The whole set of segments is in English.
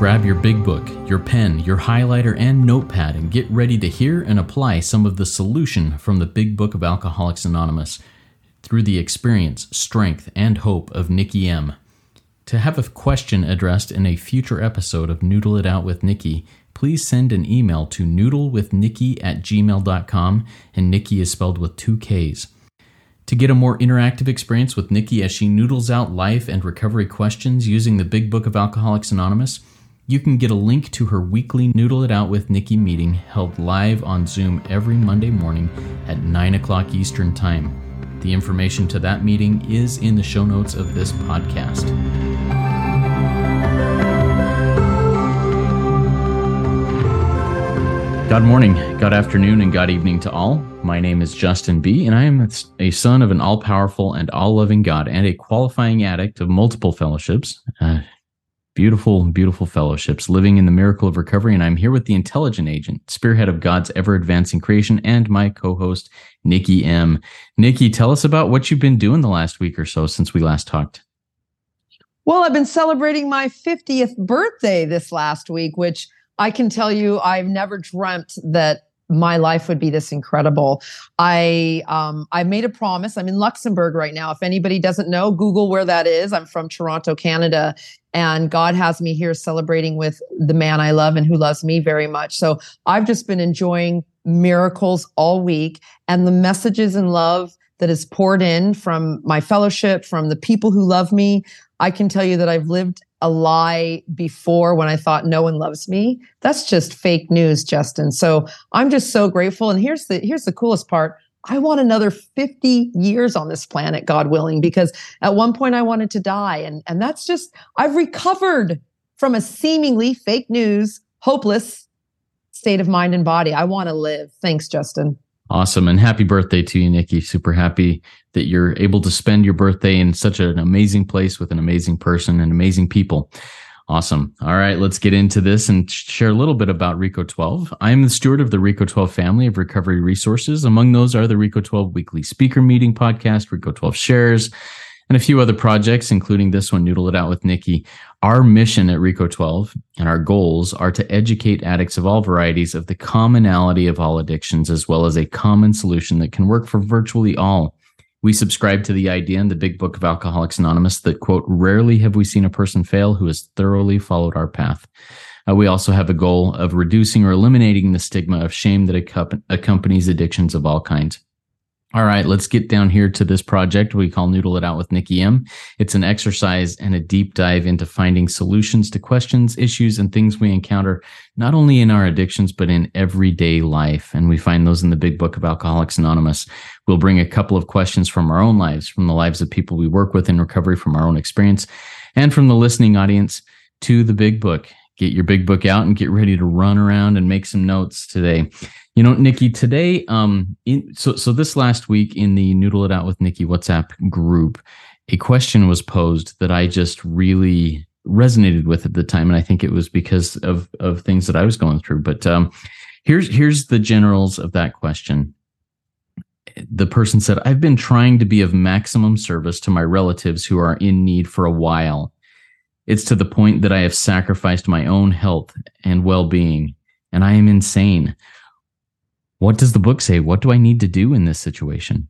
Grab your big book, your pen, your highlighter, and notepad and get ready to hear and apply some of the solution from the Big Book of Alcoholics Anonymous through the experience, strength, and hope of Nikki M. To have a question addressed in a future episode of Noodle It Out with Nikki, please send an email to noodlewithnikki@gmail.com, and Nikki is spelled with 2 Ks. To get a more interactive experience with Nikki as she noodles out life and recovery questions using the Big Book of Alcoholics Anonymous, you can get a link to her weekly Noodle It Out with Nikki meeting held live on Zoom every Monday morning at 9 o'clock Eastern Time. The information to that meeting is in the show notes of this podcast. God morning, God afternoon, and God evening to all. My name is Justin B., and I am a son of an all-powerful and all-loving God and a qualifying addict of multiple fellowships. Beautiful, beautiful fellowships, living in the miracle of recovery, and I'm here with the intelligent agent, spearhead of God's ever-advancing creation, and my co-host, Nikki M. Nikki, tell us about what you've been doing the last week or so since we last talked. Well, I've been celebrating my 50th birthday this last week, which I can tell you I've never dreamt that my life would be this incredible. I made a promise. I'm in Luxembourg right now. If anybody doesn't know, Google where that is. I'm from Toronto, Canada, and God has me here celebrating with the man I love and who loves me very much. So I've just been enjoying miracles all week, and the messages and love that is poured in from my fellowship, from the people who love me. I can tell you that I've lived a lie before when I thought no one loves me. That's just fake news, Justin. So I'm just so grateful. And here's the coolest part. I want another 50 years on this planet, God willing, because at one point I wanted to die. And that's just, I've recovered from a seemingly fake news, hopeless state of mind and body. I want to live. Thanks, Justin. Awesome. And happy birthday to you, Nikki. Super happy that you're able to spend your birthday in such an amazing place with an amazing person and amazing people. Awesome. All right, let's get into this and share a little bit about RICO 12. I'm the steward of the RICO 12 family of recovery resources. Among those are the RICO 12 weekly speaker meeting podcast, RICO 12 shares, and a few other projects, including this one, Noodle It Out with Nikki. Our mission at RICO 12 and our goals are to educate addicts of all varieties of the commonality of all addictions, as well as a common solution that can work for virtually all. We subscribe to the idea in the Big Book of Alcoholics Anonymous that, quote, rarely have we seen a person fail who has thoroughly followed our path. We also have a goal of reducing or eliminating the stigma of shame that accompanies addictions of all kinds. All right, let's get down here to this project we call Noodle It Out with Nikki M. It's an exercise and a deep dive into finding solutions to questions, issues, and things we encounter, not only in our addictions, but in everyday life. And we find those in the Big Book of Alcoholics Anonymous. We'll bring a couple of questions from our own lives, from the lives of people we work with in recovery, from our own experience, and from the listening audience to the Big Book. Get your Big Book out and get ready to run around and make some notes today. You know, Nikki, today, so this last week in the Noodle It Out with Nikki WhatsApp group, a question was posed that I just really resonated with at the time, and I think it was because of things that I was going through. But here's the generals of that question. The person said, "I've been trying to be of maximum service to my relatives who are in need for a while. It's to the point that I have sacrificed my own health and well-being, and I am insane. What does the book say? What do I need to do in this situation?"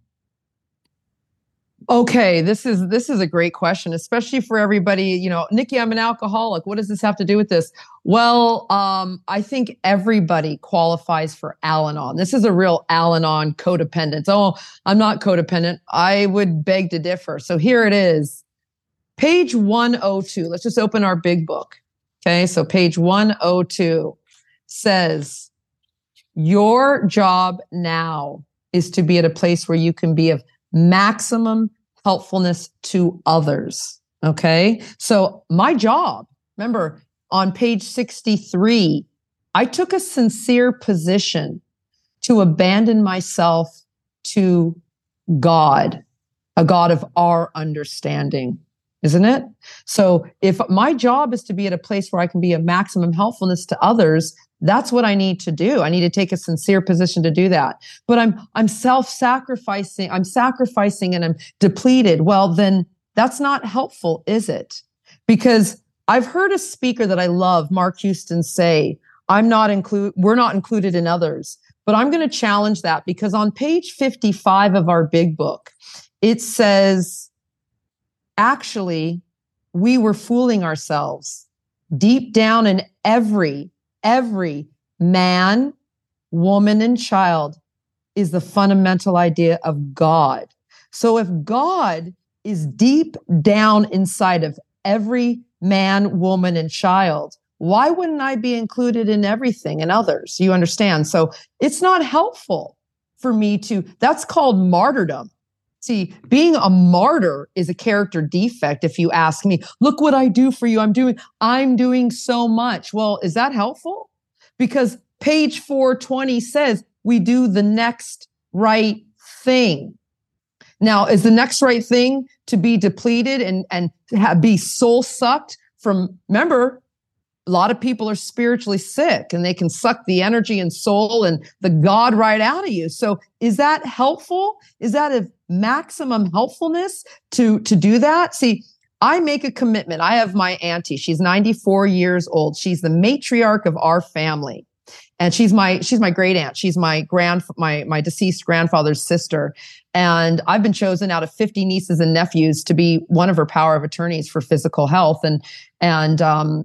Okay, this is a great question, especially for everybody. You know, Nikki, I'm an alcoholic. What does this have to do with this? Well, I think everybody qualifies for Al-Anon. This is a real Al-Anon codependence. Oh, I'm not codependent. I would beg to differ. So here it is. Page 102. Let's just open our big book. Okay, so page 102 says, your job now is to be at a place where you can be of maximum helpfulness to others. Okay. So my job, remember on page 63, I took a sincere position to abandon myself to God, a God of our understanding. Isn't it? So if my job is to be at a place where I can be of maximum helpfulness to others, that's what I need to do. I need to take a sincere position to do that. But I'm self-sacrificing. I'm sacrificing and I'm depleted. Well, then that's not helpful, is it? Because I've heard a speaker that I love, Mark Houston, say, we're not included in others. But I'm going to challenge that, because on page 55 of our big book, it says, actually, we were fooling ourselves. Deep down in every man, woman, and child is the fundamental idea of God. So if God is deep down inside of every man, woman, and child, why wouldn't I be included in everything and others? You understand? So it's not helpful for me that's called martyrdom. See, being a martyr is a character defect. If you ask me, look what I do for you. I'm doing so much. Well, is that helpful? Because page 420 says we do the next right thing. Now, is the next right thing to be depleted and be soul sucked from, remember, a lot of people are spiritually sick and they can suck the energy and soul and the God right out of you. So is that helpful? Is that a maximum helpfulness to do that? See, I make a commitment. I have my auntie. She's 94 years old. She's the matriarch of our family. And she's my great aunt. She's my deceased grandfather's sister. And I've been chosen out of 50 nieces and nephews to be one of her power of attorneys for physical health. And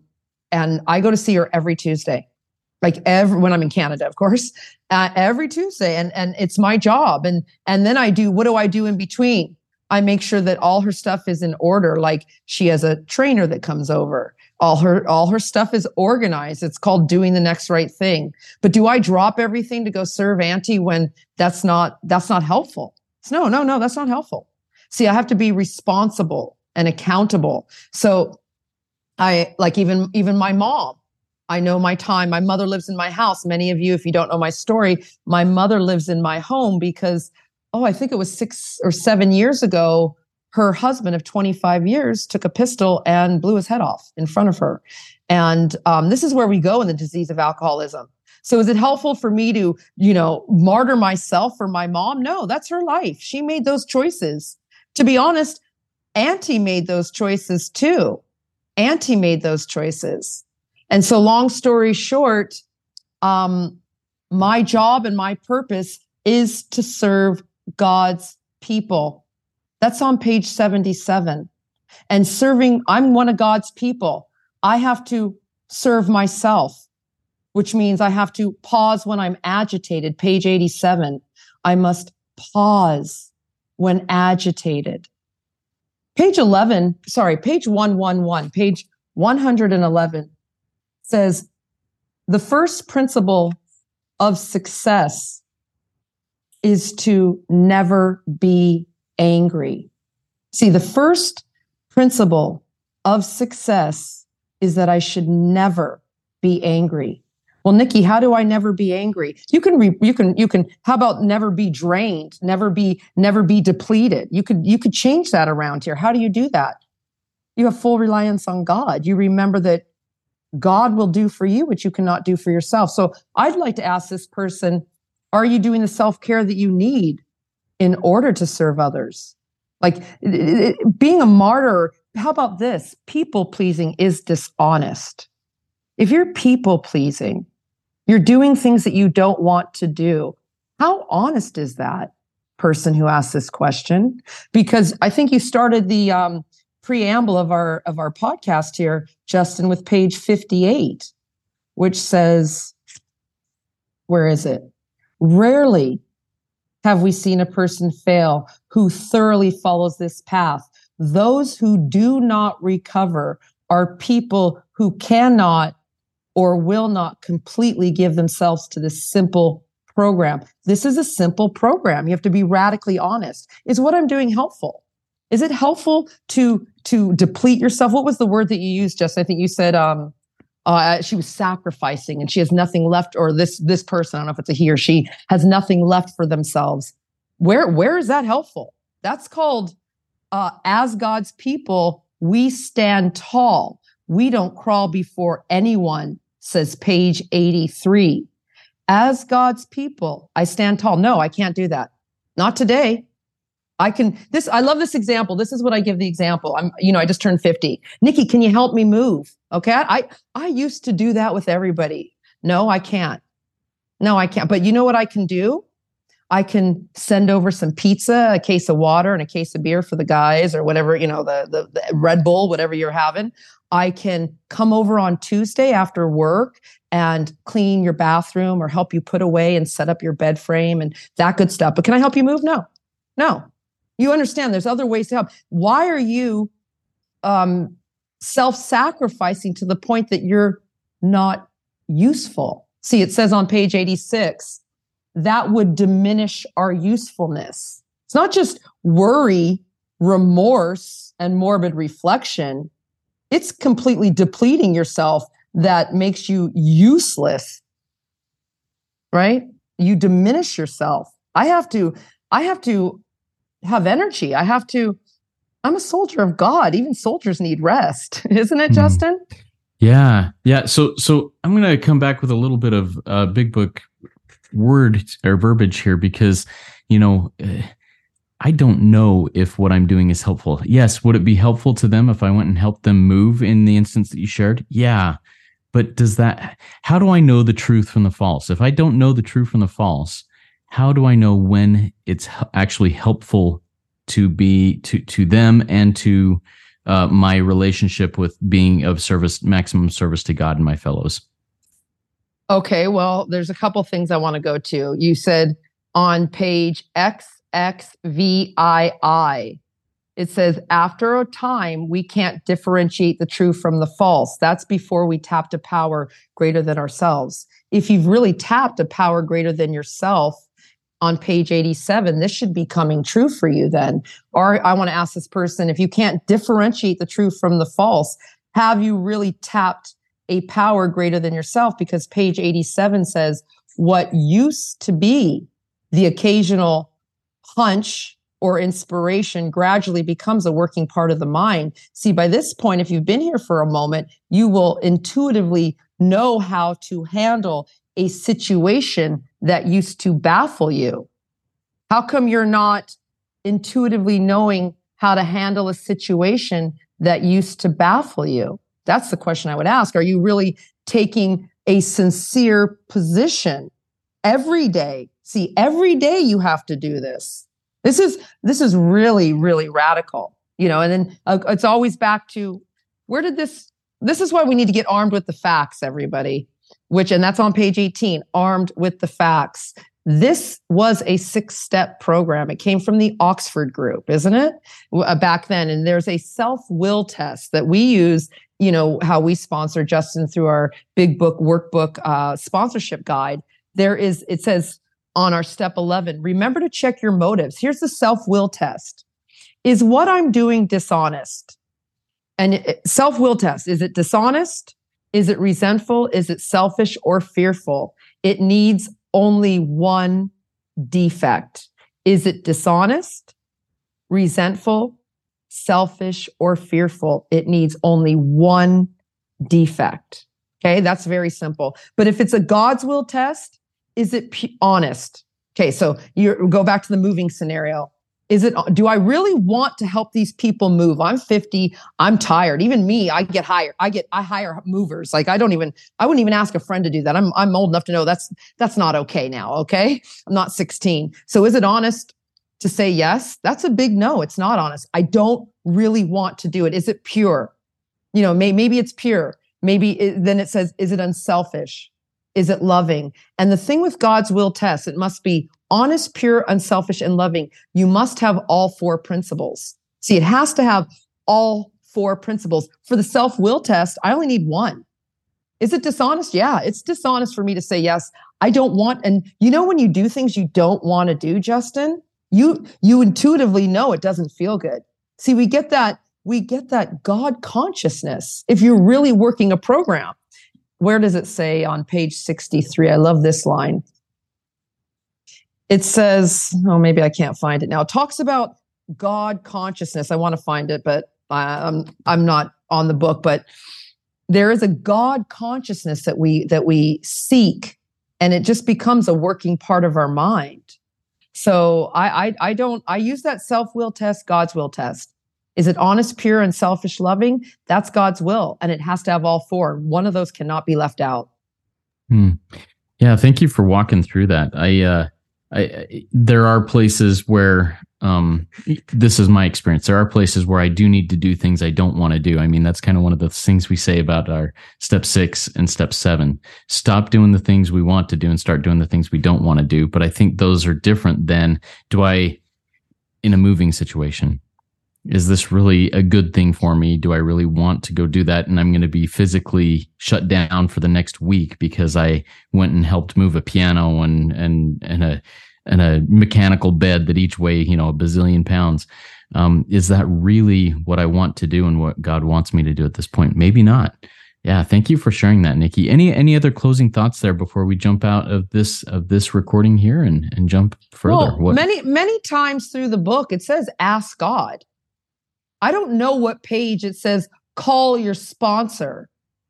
I go to see her every Tuesday, when I'm in Canada, of course, every Tuesday. And it's my job. And then what do I do in between? I make sure that all her stuff is in order. Like, she has a trainer that comes over. All her stuff is organized. It's called doing the next right thing. But do I drop everything to go serve Auntie when that's not helpful? No, that's not helpful. See, I have to be responsible and accountable. So I even my mom, I know my time. My mother lives in my house. Many of you, if you don't know my story, my mother lives in my home because, I think it was 6 or 7 years ago, her husband of 25 years took a pistol and blew his head off in front of her. And this is where we go in the disease of alcoholism. So is it helpful for me to, martyr myself for my mom? No, that's her life. She made those choices. To be honest, Auntie made those choices too. Auntie made those choices. And so long story short, my job and my purpose is to serve God's people. That's on page 77. And I'm one of God's people. I have to serve myself, which means I have to pause when I'm agitated. Page 87. I must pause when agitated. Page 111, page 111 says, the first principle of success is to never be angry. See, the first principle of success is that I should never be angry. Well, Nikki, how do I never be angry? You can, how about never be drained, never be depleted? You could change that around here. How do you do that? You have full reliance on God. You remember that God will do for you what you cannot do for yourself. So I'd like to ask this person, are you doing the self-care that you need in order to serve others? Like, being a martyr, how about this? People-pleasing is dishonest. If you're people-pleasing, you're doing things that you don't want to do. How honest is that person who asked this question? Because I think you started the preamble of our podcast here, Justin, with page 58, which says, where is it? Rarely have we seen a person fail who thoroughly follows this path. Those who do not recover are people who cannot or will not completely give themselves to this simple program. This is a simple program. You have to be radically honest. Is what I'm doing helpful? Is it helpful to deplete yourself? What was the word that you used, Jess? I think you said she was sacrificing and she has nothing left, or this person, I don't know if it's a he or she, has nothing left for themselves. Where is that helpful? That's called, as God's people, we stand tall. We don't crawl before anyone, says page 83. As God's people, I stand tall. No, I can't do that. Not today. I love this example. This is what I give the example. I just turned 50. Nikki, can you help me move? Okay. I used to do that with everybody. No, I can't. No, I can't. But you know what I can do? I can send over some pizza, a case of water, and a case of beer for the guys, or whatever, the Red Bull, whatever you're having. I can come over on Tuesday after work and clean your bathroom or help you put away and set up your bed frame and that good stuff. But can I help you move? No. You understand there's other ways to help. Why are you self-sacrificing to the point that you're not useful? See, it says on page 86, that would diminish our usefulness. It's not just worry, remorse, and morbid reflection. It's completely depleting yourself that makes you useless, right? You diminish yourself. I have to have energy. I'm a soldier of God. Even soldiers need rest. Isn't it, Justin? Yeah. So I'm going to come back with a little bit of big book word or verbiage here, because, I don't know if what I'm doing is helpful. Yes. Would it be helpful to them if I went and helped them move in the instance that you shared? Yeah. But how do I know the truth from the false? If I don't know the truth from the false, how do I know when it's actually helpful to be to them and to my relationship with being of service, maximum service to God and my fellows? Okay, well, there's a couple things I want to go to. You said on page XXVII, it says, after a time, we can't differentiate the true from the false. That's before we tapped a power greater than ourselves. If you've really tapped a power greater than yourself on page 87, this should be coming true for you then. Or I want to ask this person, if you can't differentiate the true from the false, have you really tapped a power greater than yourself? Because page 87 says, what used to be the occasional hunch or inspiration gradually becomes a working part of the mind. See, by this point, if you've been here for a moment, you will intuitively know how to handle a situation that used to baffle you. How come you're not intuitively knowing how to handle a situation that used to baffle you? That's the question I would ask. Are you really taking a sincere position every day? See, every day you have to do this. This is really, really radical, and then it's always back to this is why we need to get armed with the facts, everybody, and that's on page 18, armed with the facts. This was a 6-step program. It came from the Oxford group, isn't it? Back then. And there's a self-will test that we use, how we sponsor Justin through our big book workbook sponsorship guide. It says on our step 11, remember to check your motives. Here's the self-will test. Is what I'm doing dishonest? And self-will test, is it dishonest? Is it resentful? Is it selfish or fearful? It needs only one defect. Is it dishonest, resentful, selfish, or fearful? It needs only one defect. Okay, that's very simple. But if it's a God's will test, is it honest? Okay, so you go back to the moving scenario. Do I really want to help these people move? I'm 50. I'm tired. Even me, I hire movers. Like I wouldn't even ask a friend to do that. I'm old enough to know that's not okay now. Okay. I'm not 16. So is it honest to say yes? That's a big no. It's not honest. I don't really want to do it. Is it pure? Maybe it's pure. Then it says, is it unselfish? Is it loving? And the thing with God's will test, it must be honest, pure, unselfish, and loving. You must have all 4 principles. See, it has to have all 4 principles. For the self-will test, I only need 1. Is it dishonest? Yeah, it's dishonest for me to say yes. I don't want, and when you do things you don't want to do, Justin, you intuitively know it doesn't feel good. See, we get that God consciousness if you're really working a program. Where does it say on page 63? I love this line. It says, maybe I can't find it now. It talks about God consciousness. I want to find it, but I'm not on the book. But there is a God consciousness that we seek, and it just becomes a working part of our mind. So I use that self-will test, God's will test. Is it honest, pure, and selfish loving? That's God's will. And it has to have all four. One of those cannot be left out. Yeah. Thank you for walking through that. There are places where, this is my experience. There are places where I do need to do things I don't want to do. I mean, that's kind of one of the things we say about our step 6 and step 7. Stop doing the things we want to do and start doing the things we don't want to do. But I think those are different than in a moving situation, is this really a good thing for me? Do I really want to go do that? And I'm going to be physically shut down for the next week because I went and helped move a piano and a mechanical bed that each weigh, a bazillion pounds. Is that really what I want to do and what God wants me to do at this point? Maybe not. Yeah. Thank you for sharing that, Nikki. Any other closing thoughts there before we jump out of this recording here and jump further? Well, many times through the book, it says, ask God. I don't know what page it says, call your sponsor.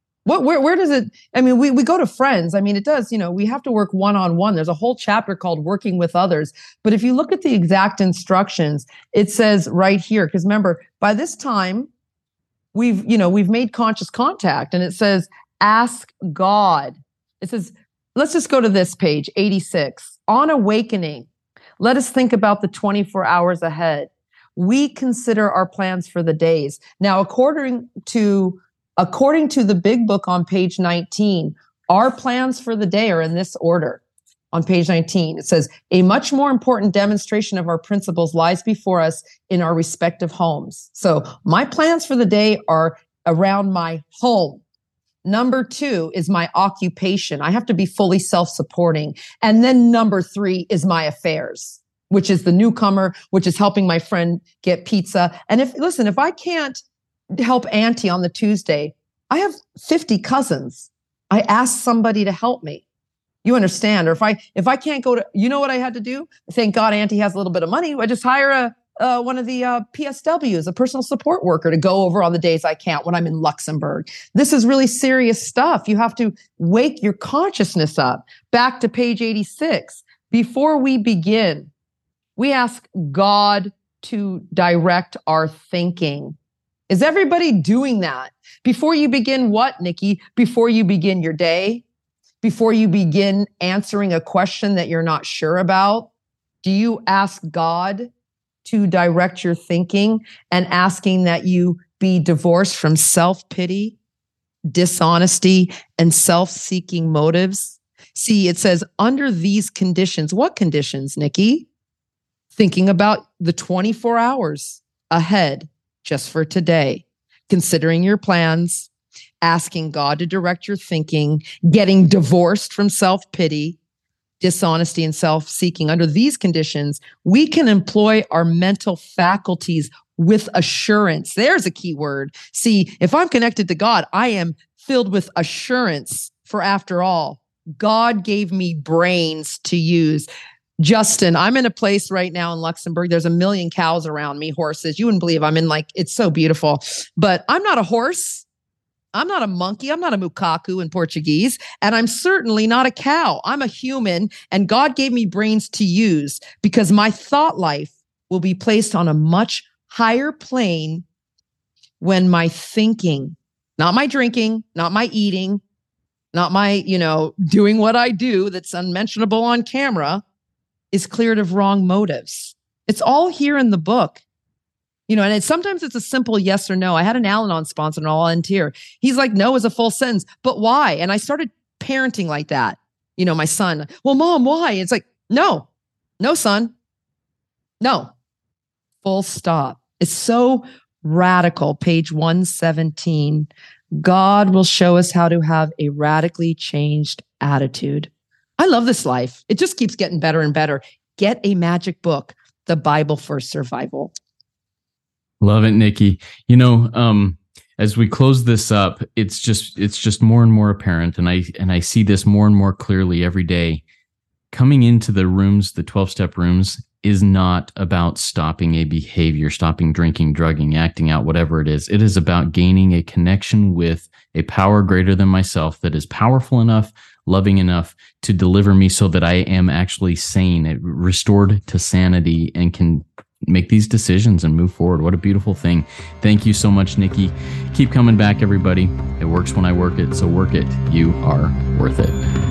Where does it? I mean, we go to friends. I mean, it does, we have to work one-on-one. There's a whole chapter called working with others. But if you look at the exact instructions, it says right here, because remember, by this time, we've made conscious contact, and it says, ask God. It says, let's just go to this page, 86. On awakening, let us think about the 24 hours ahead. We consider our plans for the days. Now, according to the big book on page 19, our plans for the day are in this order. On page 19, it says, a much more important demonstration of our principles lies before us in our respective homes. So my plans for the day are around my home. Number 2 is my occupation. I have to be fully self-supporting. And then number 3 is my affairs, which is the newcomer, which is helping my friend get pizza. And if I can't help Auntie on the Tuesday, I have 50 cousins. I ask somebody to help me. You understand? Or if I can't go to, what I had to do? Thank God Auntie has a little bit of money. I just hire one of the PSWs, a personal support worker, to go over on the days I can't when I'm in Luxembourg. This is really serious stuff. You have to wake your consciousness up. Back to page 86. Before we begin, we ask God to direct our thinking. Is everybody doing that? Before you begin what, Nikki? Before you begin your day? Before you begin answering a question that you're not sure about? Do you ask God to direct your thinking and asking that you be divorced from self-pity, dishonesty, and self-seeking motives? See, it says under these conditions. What conditions, Nikki? Thinking about the 24 hours ahead just for today, considering your plans, asking God to direct your thinking, getting divorced from self-pity, dishonesty, and self-seeking. Under these conditions, we can employ our mental faculties with assurance. There's a key word. See, if I'm connected to God, I am filled with assurance, for after all, God gave me brains to use. Justin, I'm in a place right now in Luxembourg. There's 1 million cows around me, horses. You wouldn't believe I'm in it's so beautiful. But I'm not a horse. I'm not a monkey. I'm not a macaco in Portuguese. And I'm certainly not a cow. I'm a human. And God gave me brains to use because my thought life will be placed on a much higher plane when my thinking, not my drinking, not my eating, not my, doing what I do that's unmentionable on camera, is cleared of wrong motives. It's all here in the book. And sometimes it's a simple yes or no. I had an Al-Anon sponsor and I'll end here. He's like, no is a full sentence, but why? And I started parenting like that. My son, well, Mom, why? It's like, no, son, no, full stop. It's so radical. Page 117. God will show us how to have a radically changed attitude. I love this life. It just keeps getting better and better. Get a magic book, The Bible for Survival. Love it, Nikki. As we close this up, it's just more and more apparent, and I see this more and more clearly every day. Coming into the rooms, the 12-step rooms, is not about stopping a behavior, stopping drinking, drugging, acting out, whatever it is. It is about gaining a connection with a power greater than myself that is powerful enough, loving enough to deliver me so that I am actually sane, restored to sanity, and can make these decisions and move forward. What a beautiful thing. Thank you so much, Nikki. Keep coming back, everybody. It works when I work it, so work it. You are worth it.